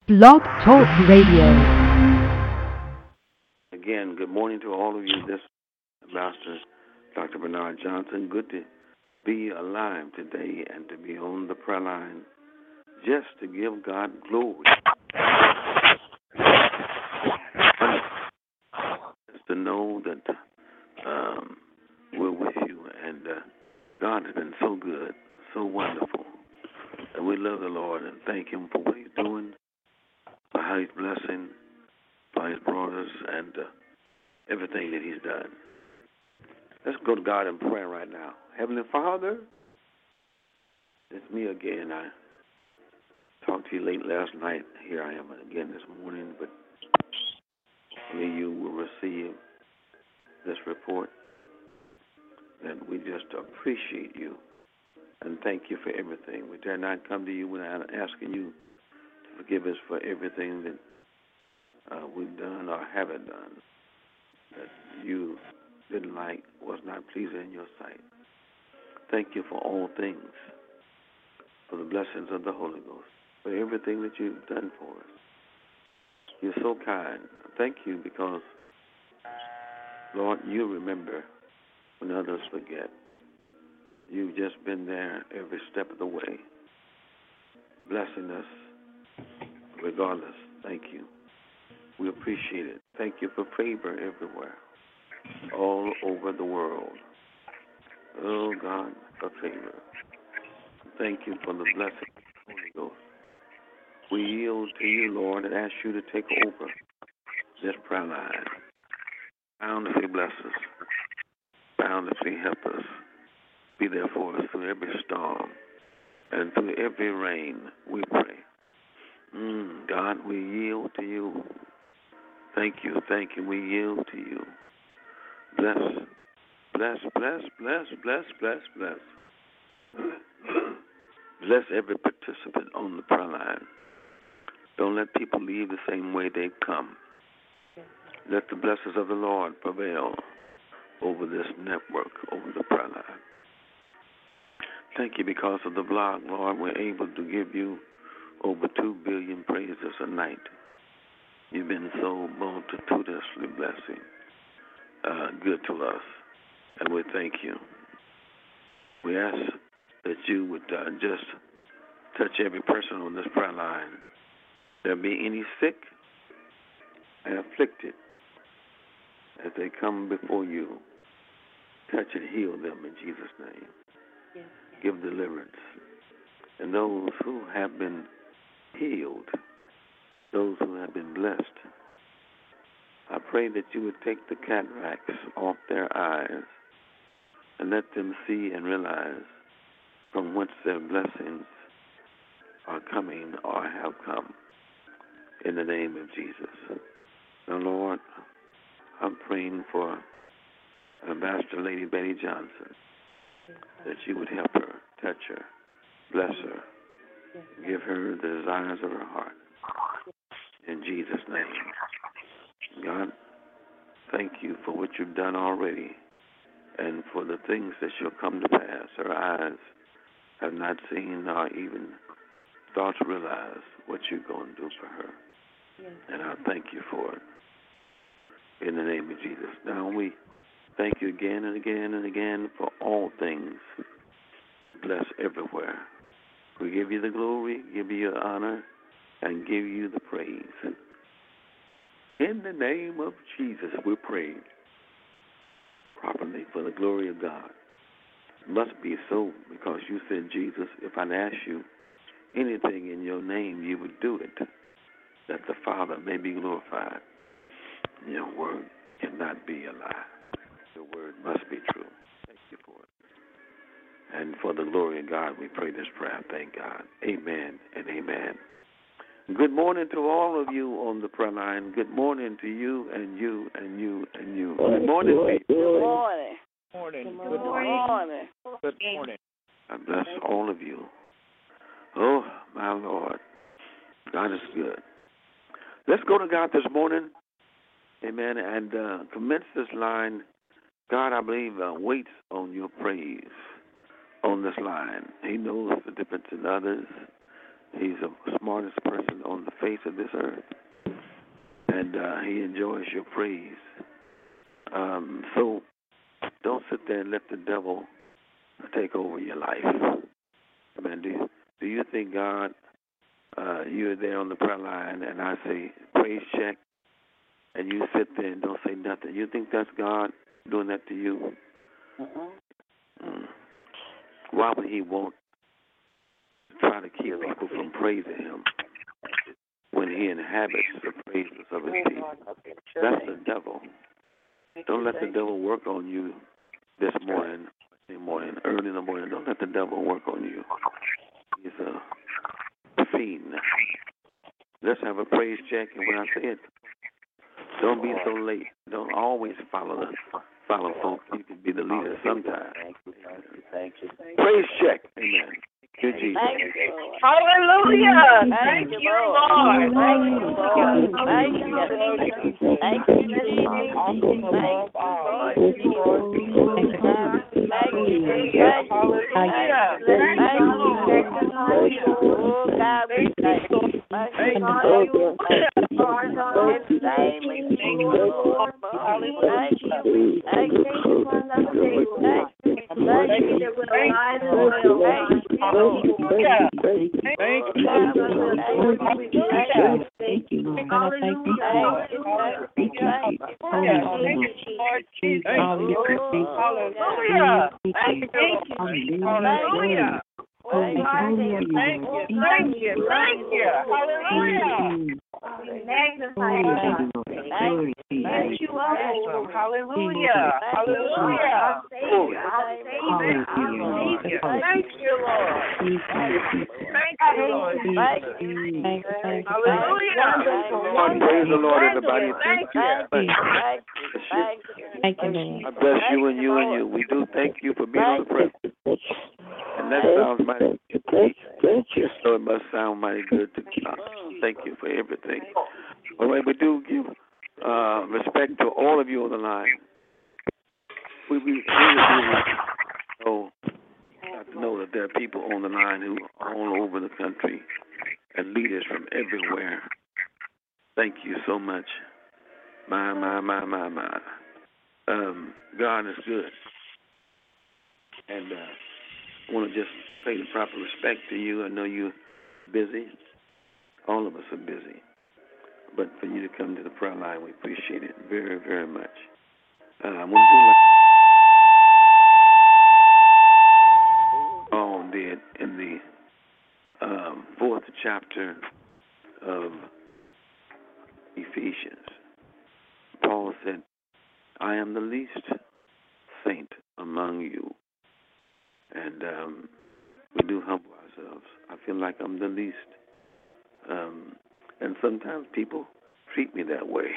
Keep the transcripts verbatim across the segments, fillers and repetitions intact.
Blog Talk Radio. Again, good morning to all of you. This is Master Doctor Bernard Johnson. Good to be alive today and to be on the prayer line just to give God glory. Just to know that um, we're with you, and uh, God has been so good, so wonderful. And we love the Lord and thank Him for what He's doing, for how He's blessing, for His brought us, and uh, everything that He's done. Let's go to God in prayer right now. Heavenly Father, it's me again. I talked to you late last night. Here I am again this morning, but hopefully you will receive this report. And we just appreciate you and thank you for everything. We dare not come to you without asking you to forgive us for everything that uh, we've done or haven't done that you didn't like, was not pleasing in your sight. Thank you for all things, for the blessings of the Holy Ghost, for everything that you've done for us. You're so kind. Thank you because, Lord, you remember when others forget. You've just been there every step of the way, blessing us regardless. Thank you. We appreciate it. Thank you for favor everywhere, all over the world. Oh, God, for favor. Thank you for the blessing of the Holy Ghost. We yield to you, Lord, and ask you to take over this prayer line. Bountifully bless us. Bountifully help us. Be there for us through every storm and through every rain, we pray. Mm, God, we yield to you. Thank you, thank you. We yield to you. Bless, bless, bless, bless, bless, bless, bless. Bless every participant on the prayer line. Don't let people leave the same way they come. Let the blessings of the Lord prevail over this network, over the prayer line. Thank you because of the blog, Lord. We're able to give you over two billion praises a night. You've been so multitudinously blessing, uh, good to us, and we thank you. We ask that you would uh, just touch every person on this prayer line. There be any sick and afflicted as they come before you. Touch and heal them in Jesus' name. Yes. Give deliverance. And those who have been healed, those who have been blessed, I pray that you would take the cataracts off their eyes and let them see and realize from whence their blessings are coming or have come in the name of Jesus. Now, Lord, I'm praying for Ambassador Lady Betty Johnson, that you would help her, touch her, bless her, give her the desires of her heart. In Jesus' name. God, thank you for what you've done already and for the things that shall come to pass. Her eyes have not seen nor even thought to realize what you're going to do for her. Yes. And I thank you for it. In the name of Jesus. Now we thank you again and again and again for all things. Bless everywhere. We give you the glory, give you the honor, and give you the praise. In the name of Jesus, we pray properly for the glory of God. It must be so because you said, Jesus, if I ask you anything in your name, you would do it, that the Father may be glorified. Your word cannot be a lie. Your word must be true. Thank you for it. And for the glory of God, we pray this prayer. Thank God. Amen and amen. Good morning to all of you on the prayer line. Good morning to you and you and you and you. Good morning to you. Good morning. Morning. Good morning. Good morning. Good morning. I bless all of you. Oh, my Lord. God is good. Let's go to God this morning. Amen. And uh, commence this line. God, I believe, uh, waits on your praise on this line. He knows the difference in others. He's the smartest person on the face of this earth, and uh, he enjoys your praise. Um, so don't sit there and let the devil take over your life. Man, do you, do you think God, uh, you're there on the prayer line, and I say praise check, and you sit there and don't say nothing? You think that's God doing that to you? Mm-hmm. Mm. Why would he want to try to keep people from praising him when he inhabits the praises of his people? That's the devil. Don't let the devil work on you this morning, in the morning, early in the morning. Don't let the devil work on you. He's a fiend. Let's have a praise check, and when I say it, don't be so late. Don't always follow the follow folks. You can be the leader sometimes. Thank you, thank you, thank you. Praise check. Amen. Good Jesus. Thank you, Lord. Hallelujah. Thank Thank you, you, Lord. Lord. Thank you, Lord. Thank you. Thank you, Jesus. Thank you, Lord. Thank you, Lord. Thank you, Jesus. Hallelujah. Thank you, Lord. Oh, God, we thank you. Thank you, Lord. In the name of Jesus, Lord. Thank you. Thank you. Thank you. Thank you. Thank you. Hallelujah. Thank you. Thank you, Lord. Thank you, Lord. Hallelujah. Thank you, Lord. Thank you, Lord Jesus. Hallelujah. Thank you. Hallelujah. Thank you. Thank you. Thank you. Thank you. Hallelujah. Hallelujah. Thank you, Lord. Hallelujah. Hallelujah. Thank you, Lord. Thank you, Lord. Hallelujah. Praise the Lord, everybody. Thank you. Thank you. Thank you. Thank you, Lord. I bless you and you and you. We do thank you for being on the prayer. And that sounds mighty good to me. So it must sound mighty good to God. Thank you for everything. All right, we do give uh, respect to all of you on the line. We, we really do know, have to know that there are people on the line who are all over the country and leaders from everywhere. Thank you so much. My, my, my, my, my. Um, God is good. And uh, I want to just pay the proper respect to you. I know you're busy. All of us are busy. But for you to come to the prayer line, we appreciate it very, very much. Uh, I want to do like Paul did in the um, fourth chapter of Ephesians. Paul said, I am the least saint among you. And um, we do humble ourselves. I feel like I'm the least. Um, and sometimes people treat me that way.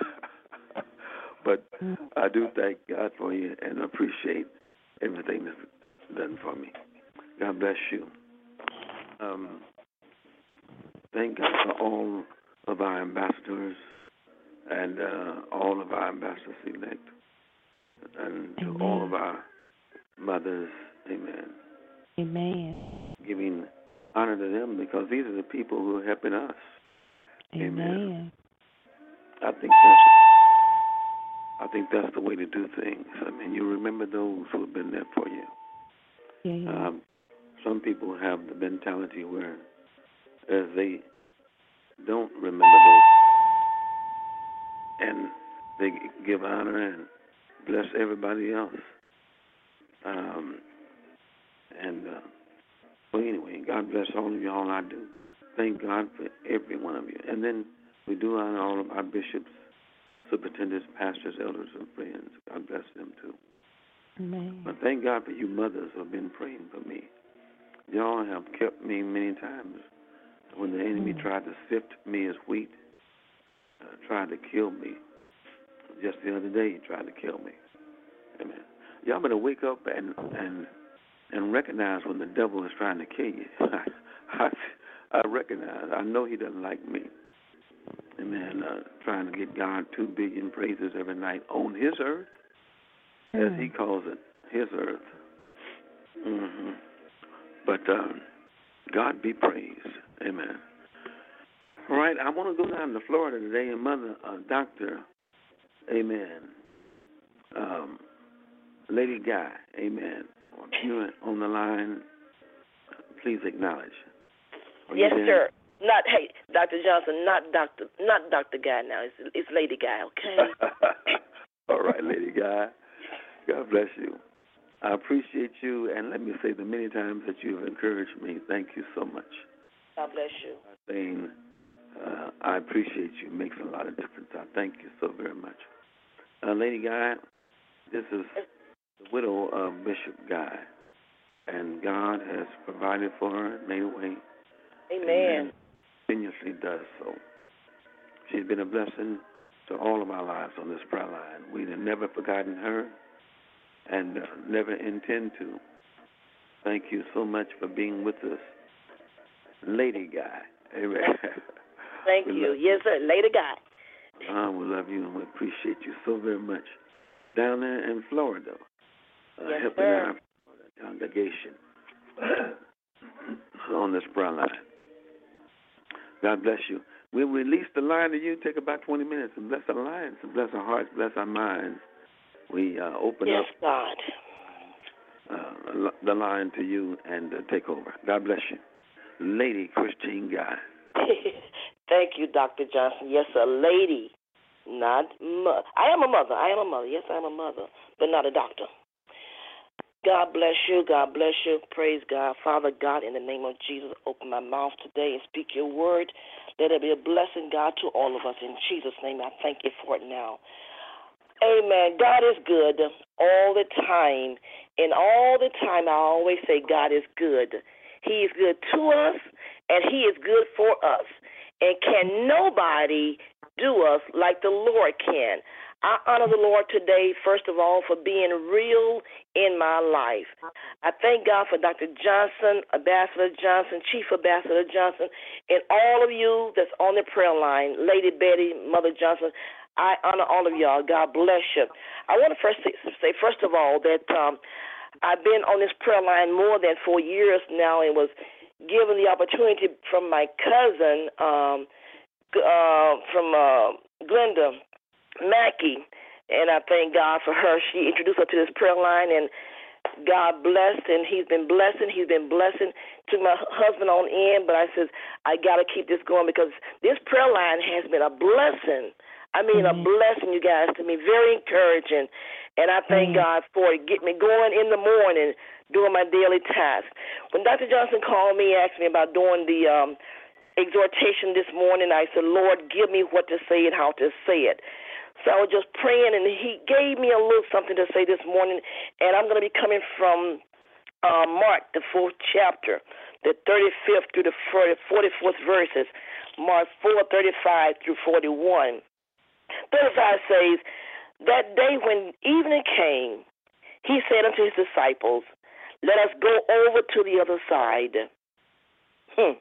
But I do thank God for you and appreciate everything that's done for me. God bless you. Um, thank God for all of our ambassadors and uh, all of our ambassadors elect, and to Amen. all of our mothers. Amen. Amen. Giving honor to them because these are the people who are helping us. Amen. Amen. I think that's, I think that's the way to do things. I mean, you remember those who have been there for you. Yeah. Um, some people have the mentality where as they don't remember those and they give honor and bless everybody else. Um, and uh, well, anyway, God bless all of y'all. I do thank God for every one of you. And then we do honor all of our bishops, superintendents, pastors, elders, and friends. God bless them too. Amen. But thank God for you mothers who have been praying for me. Y'all have kept me many times when the enemy mm. tried to sift me as wheat, uh, tried to kill me. Just the other day, he tried to kill me. Amen. Y'all better wake up and and and recognize when the devil is trying to kill you. I, I recognize. I know he doesn't like me. Amen. Uh, trying to get God two billion praises every night on his earth, mm. as he calls it, his earth. Mm-hmm. But um, God be praised. Amen. All right, I want to go down to Florida today, and Mother, uh, Doctor, amen, um, Lady Guy, amen. You're on the line. Please acknowledge. Are yes, sir. Not hey, Doctor Johnson, not Doctor, not Doctor Guy. Now it's it's Lady Guy, okay? All right, Lady Guy. God bless you. I appreciate you, and let me say the many times that you've encouraged me. Thank you so much. God bless you. Saying, uh, I appreciate you. It makes a lot of difference. I thank you so very much. Uh, Lady Guy, this is the widow of Bishop Guy, and God has provided for her, made a way. Amen. And continuously does so. She's been a blessing to all of our lives on this prayer line. We have never forgotten her and uh, never intend to. Thank you so much for being with us, Lady Guy. Amen. Thank you. Yes, sir. Lady Guy. Uh, we love you and we appreciate you so very much. Down there in Florida, uh, yes, helping sir. our congregation on this prayer line. God bless you. We'll release the line to you. Take about twenty minutes and bless our lives and bless our hearts, bless our minds. We uh, open yes, up God. Uh, the line to you and uh, take over. God bless you. Lady Christine Guy. Thank you, Doctor Johnson. Yes, a lady, not mo- I am a mother. I am a mother. Yes, I am a mother, but not a doctor. God bless you. God bless you. Praise God. Father God, in the name of Jesus, open my mouth today and speak your word. Let it be a blessing, God, to all of us. In Jesus' name, I thank you for it now. Amen. God is good all the time. And all the time, I always say God is good. He is good to us, and he is good for us. And can nobody do us like the Lord can? I honor the Lord today, first of all, for being real in my life. I thank God for Doctor Johnson, Ambassador Johnson, Chief Ambassador Johnson, and all of you that's on the prayer line, Lady Betty, Mother Johnson. I honor all of y'all. God bless you. I want to first say, say first of all, that um, I've been on this prayer line more than four years now and was given the opportunity from my cousin, um, uh, from uh, Glenda Mackey, and I thank God for her. She introduced her to this prayer line, and God blessed, and he's been blessing. He's been blessing to my husband on in, but I said, I got to keep this going because this prayer line has been a blessing. I mean, mm-hmm. a blessing, you guys, to me, very encouraging, and I thank mm-hmm. God for it. Get me going in the morning doing my daily task. When Doctor Johnson called me, asked me about doing the um, exhortation this morning, I said, Lord, give me what to say and how to say it. So I was just praying, and he gave me a little something to say this morning, and I'm going to be coming from uh, Mark, the fourth chapter, the thirty-fifth through the forty-fourth verses, Mark four, thirty-five through forty-one. thirty-five says, that day when evening came, he said unto his disciples, let us go over to the other side. Hmm.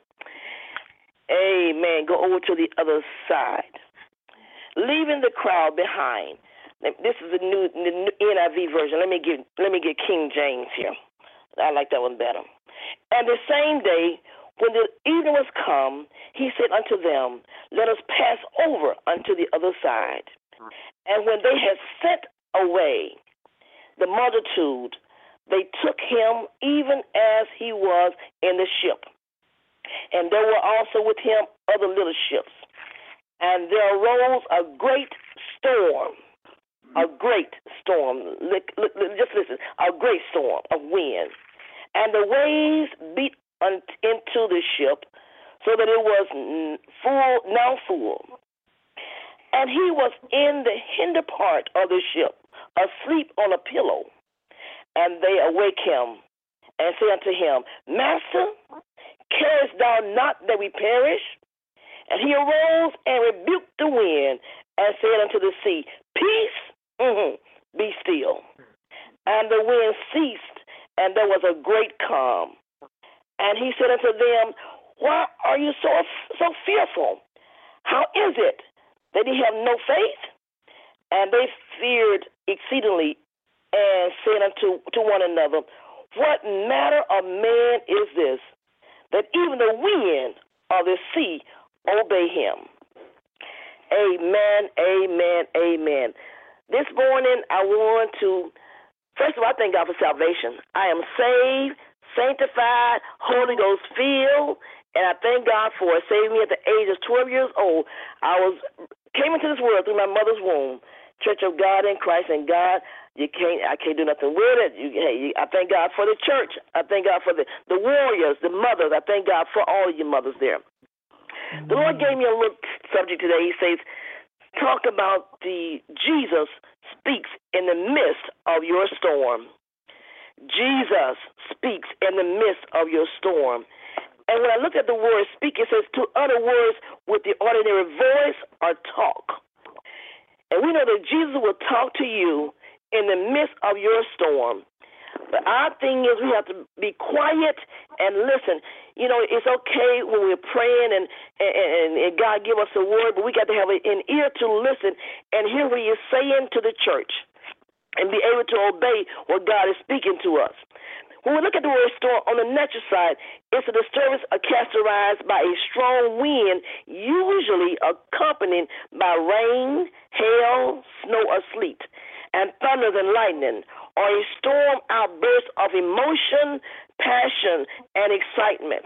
Amen. Go over to the other side. Leaving the crowd behind. This is the new, the new N I V version. Let me get let me get King James here. I like that one better. And the same day, when the evening was come, he said unto them, let us pass over unto the other side. And when they had sent away the multitude, they took him even as he was in the ship. And there were also with him other little ships. And there arose a great storm, a great storm. Look, look, just listen, a great storm of wind. And the waves beat into the ship so that it was full, now full. And he was in the hinder part of the ship, asleep on a pillow. And they awake him and say unto him, Master, carest thou not that we perish? And he arose and rebuked the wind and said unto the sea, Peace, mm-hmm, be still. And the wind ceased, and there was a great calm. And he said unto them, Why are you so so fearful? How is it that ye have no faith? And they feared exceedingly and said unto to one another, What manner of man is this, that even the wind of the sea obey him. Amen, amen, amen. This morning I want to, first of all, I thank God for salvation. I am saved, sanctified, Holy Ghost filled, and I thank God for it. Saved me at the age of twelve years old. I was came into this world through my mother's womb, Church of God in Christ, and God, you can't, I can't do nothing with it. You, hey, you, I thank God for the church. I thank God for the, the warriors, the mothers. I thank God for all of you mothers there. Mm-hmm. The Lord gave me a little subject today. He says, talk about the Jesus speaks in the midst of your storm. Jesus speaks in the midst of your storm. And when I look at the word speak, it says to utter words with the ordinary voice or talk. And we know that Jesus will talk to you in the midst of your storm. But our thing is we have to be quiet and listen. You know, it's okay when we're praying and, and, and God give us a word, but we got to have an ear to listen and hear what He's saying to the church and be able to obey what God is speaking to us. When we look at the word storm on the natural side, it's a disturbance characterized by a strong wind, usually accompanied by rain, hail, snow, or sleet, and thunder and lightning, or a storm outburst of emotion, passion, and excitement.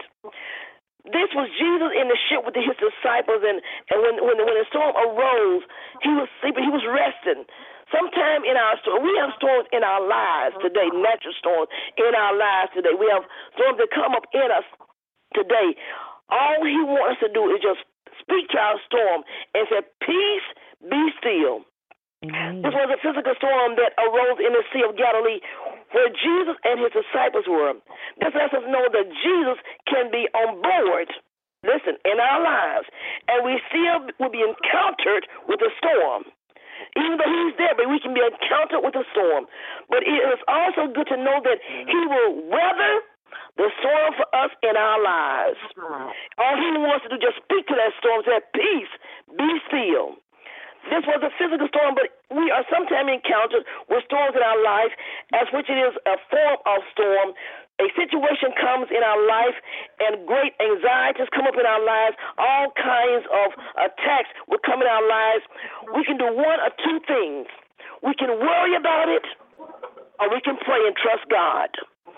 This was Jesus in the ship with his disciples, and, and when, when, when the storm arose, he was sleeping, he was resting. Sometime in our storm, we have storms in our lives today, natural storms in our lives today. We have storms that come up in us today. All he wants us to do is just speak to our storm and say, peace, be still. Mm-hmm. This was a physical storm that arose in the Sea of Galilee where Jesus and his disciples were. This lets us know that Jesus can be on board, listen, in our lives, and we still will be encountered with a storm. Even though he's there, but we can be encountered with a storm. But it is also good to know that he will weather the storm for us in our lives. All he wants to do is just speak to that storm, say, peace, be still. This was a physical storm, but we are sometimes encountered with storms in our life, as which it is a form of storm. A situation comes in our life, and great anxieties come up in our lives. All kinds of attacks will come in our lives. We can do one or two things. We can worry about it, or we can pray and trust God.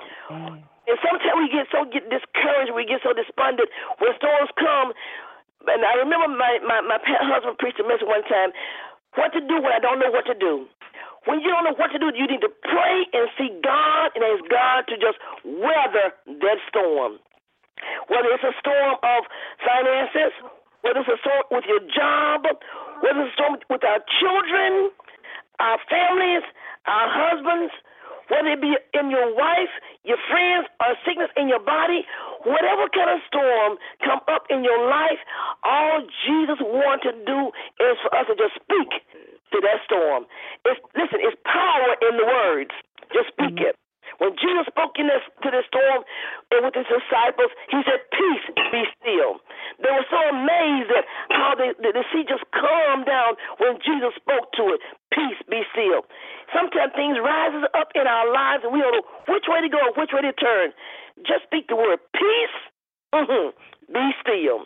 Mm. And sometimes we get so get discouraged, we get so despondent when storms come. And I remember my, my, my husband preached a message one time, what to do when I don't know what to do. When you don't know what to do, you need to pray and seek God and ask God to just weather that storm. Whether it's a storm of finances, whether it's a storm with your job, whether it's a storm with our children, our families, our husbands, whether it be in your wife, your friends, or sickness in your body, whatever kind of storm come up in your life, all Jesus wants to do is for us to just speak to that storm. It's, listen, it's power in the words. Just speak mm-hmm. it. When Jesus spoke in this, to the storm and with his disciples, he said, peace, be still. They were so amazed at how the, the, the sea just calmed down when Jesus spoke to it. Peace, be still. Sometimes things rises up in our lives and we don't know which way to go or which way to turn. Just speak the word peace, mm-hmm, be still.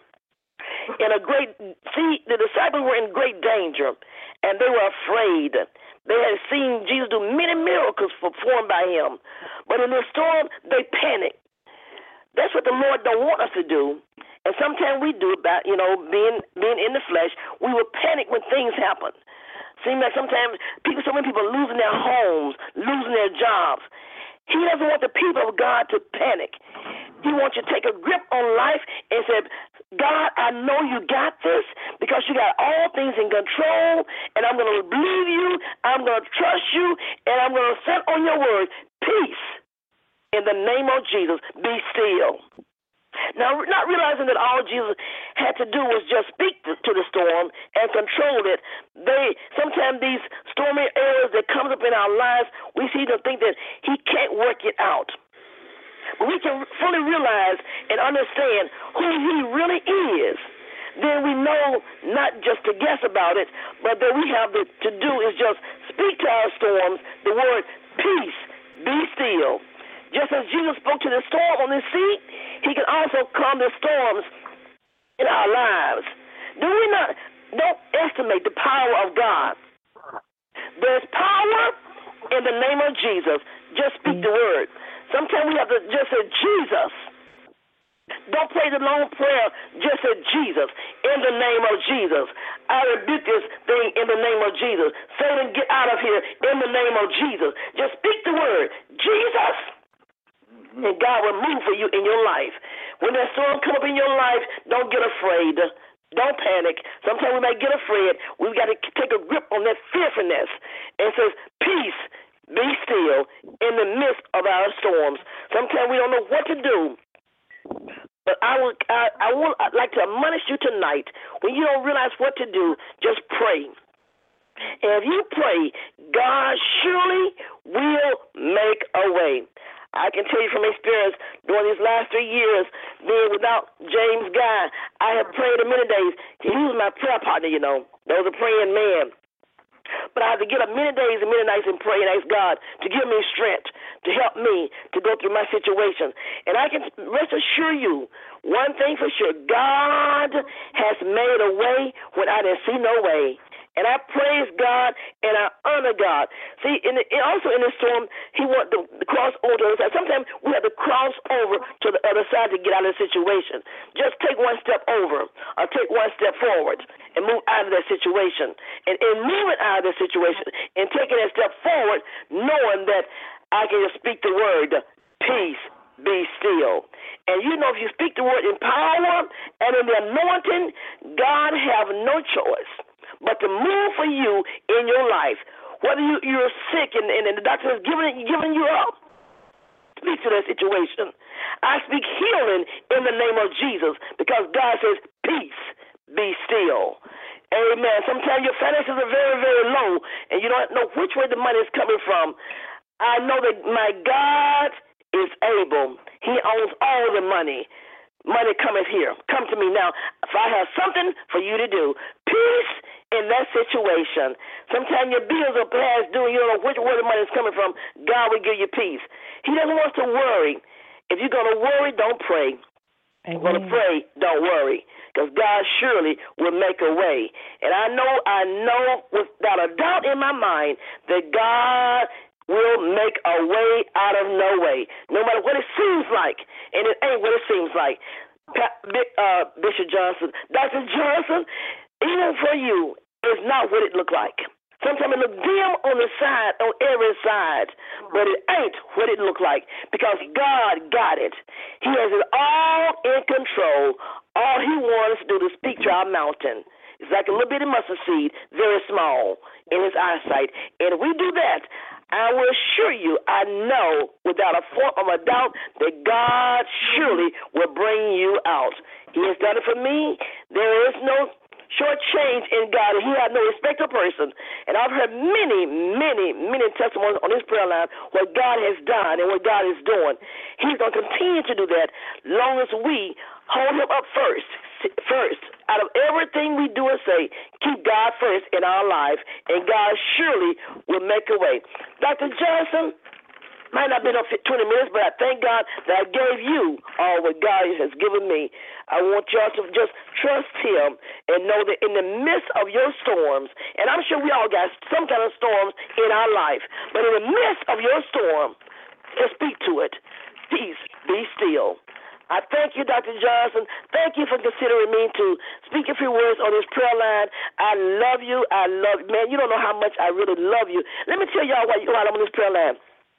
In a great, see, the disciples were in great danger, and they were afraid. They had seen Jesus do many miracles performed by him, but in the storm, they panicked. That's what the Lord don't want us to do, and sometimes we do about, you know, being being in the flesh. We will panic when things happen. Seems like sometimes people, so many people are losing their homes, losing their jobs. He doesn't want the people of God to panic. He wants you to take a grip on life and say, God, I know you got this because you got all things in control, and I'm going to believe you, I'm going to trust you, and I'm going to stand on your word. Peace. In the name of Jesus, be still. Now, not realizing that all Jesus had to do was just speak to, to the storm and control it, they sometimes these stormy areas that comes up in our lives, we see them think that he can't work it out. But we can fully realize and understand who he really is. Then we know not just to guess about it, but that we have to, to do is just speak to our storms the word peace, be still. Just as Jesus spoke to the storm on the sea, he can also calm the storms in our lives. Do we not? Don't estimate the power of God. There's power in the name of Jesus. Just speak the word. Sometimes we have to just say Jesus. Don't pray the long prayer. Just say Jesus. In the name of Jesus. I rebuke this thing in the name of Jesus. Satan, get out of here in the name of Jesus. Just speak the word. Jesus. And God will move for you in your life. When that storm comes up in your life, don't get afraid. Don't panic. Sometimes we may get afraid. We've got to take a grip on that fearfulness. And it says, peace, be still in the midst of our storms. Sometimes we don't know what to do. But I would, I, I would I'd like to admonish you tonight. When you don't realize what to do, just pray. And if you pray, God surely will make a way. I can tell you from experience, during these last three years, being without James Guy, I have prayed a many days. He was my prayer partner, you know. That was a praying man. But I had to get up many days and many nights and pray and ask God to give me strength, to help me to go through my situation. And I can rest assure you, one thing for sure, God has made a way when I didn't see no way. And I praise God and I honor God. See, in the, also in this storm, he wanted to, to cross over to the other side. Sometimes we have to cross over to the other side to get out of the situation. Just take one step over or take one step forward and move out of that situation. And in moving out of that situation and taking that step forward, knowing that I can just speak the word, peace, be still. And you know, if you speak the word in power and in the anointing, God have no choice but to move for you in your life. Whether you, you're sick and, and, and the doctor is giving, giving you up, speak to that situation. I speak healing in the name of Jesus because God says, peace, be still. Amen. Sometimes your finances are very, very low and you don't know which way the money is coming from. I know that my God is able. He owns all the money. Money cometh here. Come to me now. If I have something for you to do, peace in that situation. Sometimes your bills are past due and you don't know which where the money is coming from. God will give you peace. He doesn't want us to worry. If you're going to worry, don't pray. If you're going to pray, don't worry. Because God surely will make a way. And I know, I know without a doubt in my mind that God will make a way out of no way, no matter what it seems like. And it ain't what it seems like. Uh, Bishop Johnson, Doctor Johnson, even for you, it's not what it looked like. Sometimes it looks dim on the side, on every side, but it ain't what it looked like because God got it. He has it all in control. All he wants us to do is speak to our mountain. It's like a little bitty mustard seed, very small in his eyesight. And if we do that, I will assure you, I know without a form of a doubt that God surely will bring you out. He has done it for me. There is no short change in God. He has no respect of person. And I've heard many, many, many testimonies on this prayer line what God has done and what God is doing. He's going to continue to do that long as we hold him up first. First, out of everything we do and say, keep God first in our life, and God surely will make a way. Doctor Johnson, might not have been up twenty minutes, but I thank God that I gave you all what God has given me. I want y'all to just trust him and know that in the midst of your storms, and I'm sure we all got some kind of storms in our life, but in the midst of your storm, just speak to it. Peace, be still. I thank you, Doctor Johnson. Thank you for considering me to speak a few words on this prayer line. I love you. I love you. Man, you don't know how much I really love you. Let me tell y'all why you I'm on this prayer line.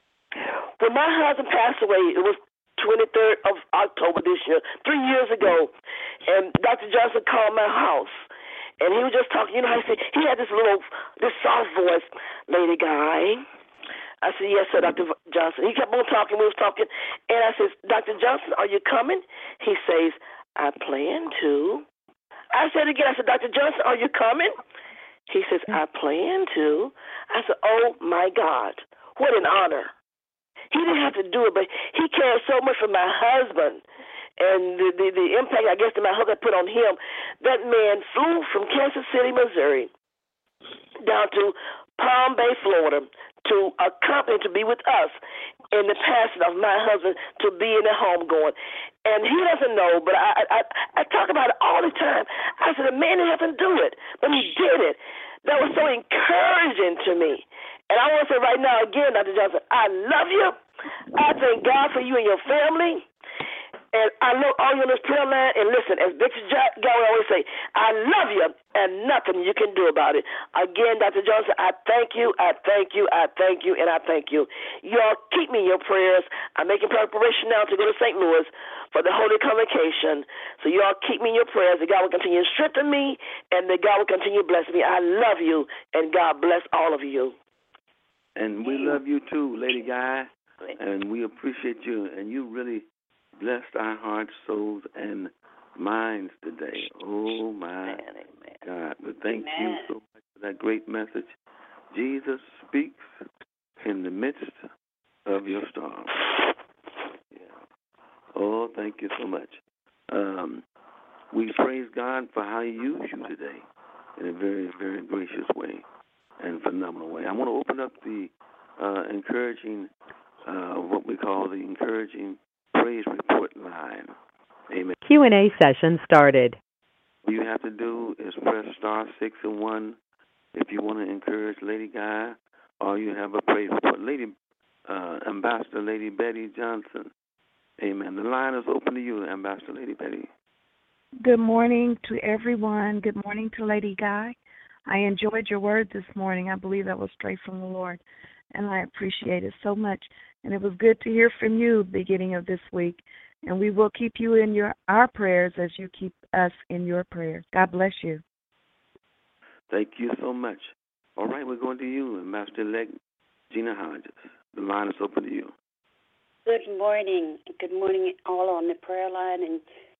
When my husband passed away, it was twenty-third of October this year, three years ago, and Doctor Johnson called my house, and he was just talking. You know how he said, he had this little, this soft voice, Lady Guy. I said, yes, sir, Doctor Johnson. He kept on talking. We was talking, and I said, Doctor Johnson, are you coming? He says, I plan to. I said again, I said, Doctor Johnson, are you coming? He says, I plan to. I said, oh, my God, what an honor. He didn't have to do it, but he cared so much for my husband and the, the, the impact, I guess, that my husband put on him. That man flew from Kansas City, Missouri, down to Palm Bay, Florida, to accompany, to be with us. in the passing of my husband to be in the home going. And he doesn't know, but I, I I talk about it all the time. I said, the man didn't have to do it, but he did it. That was so encouraging to me. And I want to say right now again, Doctor Johnson, I love you. I thank God for you and your family. And I know all you on this prayer line, and listen, as Bishop Jack Gower always say, I love you, and nothing you can do about it. Again, Doctor Johnson, I thank you, I thank you, I thank you, and I thank you. Y'all keep me in your prayers. I'm making preparation now to go to Saint Louis for the Holy Convocation. So y'all keep me in your prayers. That God will continue to strengthen me, and that God will continue to bless me. I love you, and God bless all of you. And we love you too, Lady Guy, and we appreciate you, and you really blessed our hearts, souls, and minds today. Oh, my Amen. God. But thank Amen. you so much for that great message. Jesus speaks in the midst of your storm. Yeah. Oh, thank you so much. Um, we praise God for how He used you today in a very, very gracious way and phenomenal way. I want to open up the uh, encouraging, uh, what we call the encouraging praise report line. Amen. Q and A session started. All you have to do is press star six and one if you want to encourage Lady Guy, or you have a praise report. Lady uh, Ambassador Lady Betty Johnson. Amen. The line is open to you, Ambassador Lady Betty. Good morning to everyone. Good morning to Lady Guy. I enjoyed your word this morning. I believe that was straight from the Lord, and I appreciate it so much. And it was good to hear from you beginning of this week. And we will keep you in your our prayers as you keep us in your prayers. God bless you. Thank you so much. All right, we're going to you, Ambassador-elect Gina Hodges. The line is open to you. Good morning. Good morning all on the prayer line, and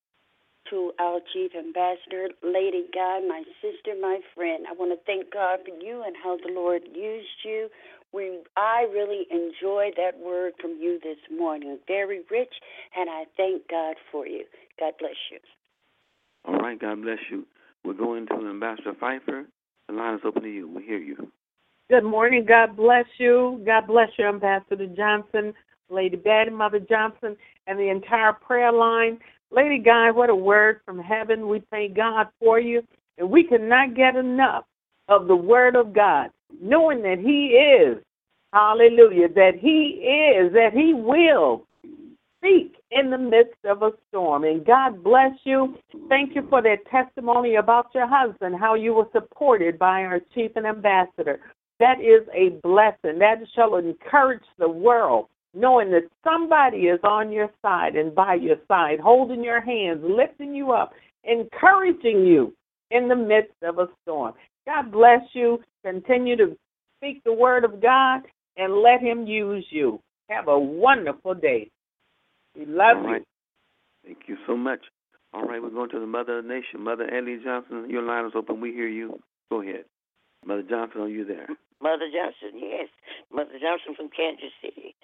to our Chief Ambassador, Lady Guy, my sister, my friend. I want to thank God for you and how the Lord used you. We, I really enjoyed that word from you this morning. Very rich, and I thank God for you. God bless you. All right, God bless you. We're going to Ambassador Pfeiffer. The line is open to you. We hear you. Good morning. God bless you. God bless you, Ambassador Johnson, Lady Betty, Mother Johnson, and the entire prayer line. Lady Guy, what a word from heaven. We thank God for you. And we cannot get enough of the word of God, knowing that He is, hallelujah, that He is, that He will speak in the midst of a storm. And God bless you. Thank you for that testimony about your husband, how you were supported by our chief and ambassador. That is a blessing. That shall encourage the world, knowing that somebody is on your side and by your side, holding your hands, lifting you up, encouraging you in the midst of a storm. God bless you. Continue to speak the word of God and let Him use you. Have a wonderful day. We love All right. you. Thank you so much. All right, we're going to the Mother of the Nation. Mother Ellie Johnson, your line is open. We hear you. Go ahead. Mother Johnson, are you there? Mother Johnson, yes. Mother Johnson from Kansas City.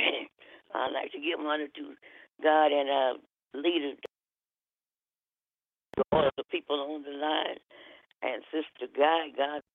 I'd like to give honor to God and uh, leaders, all the people on the line, and Sister Guy. God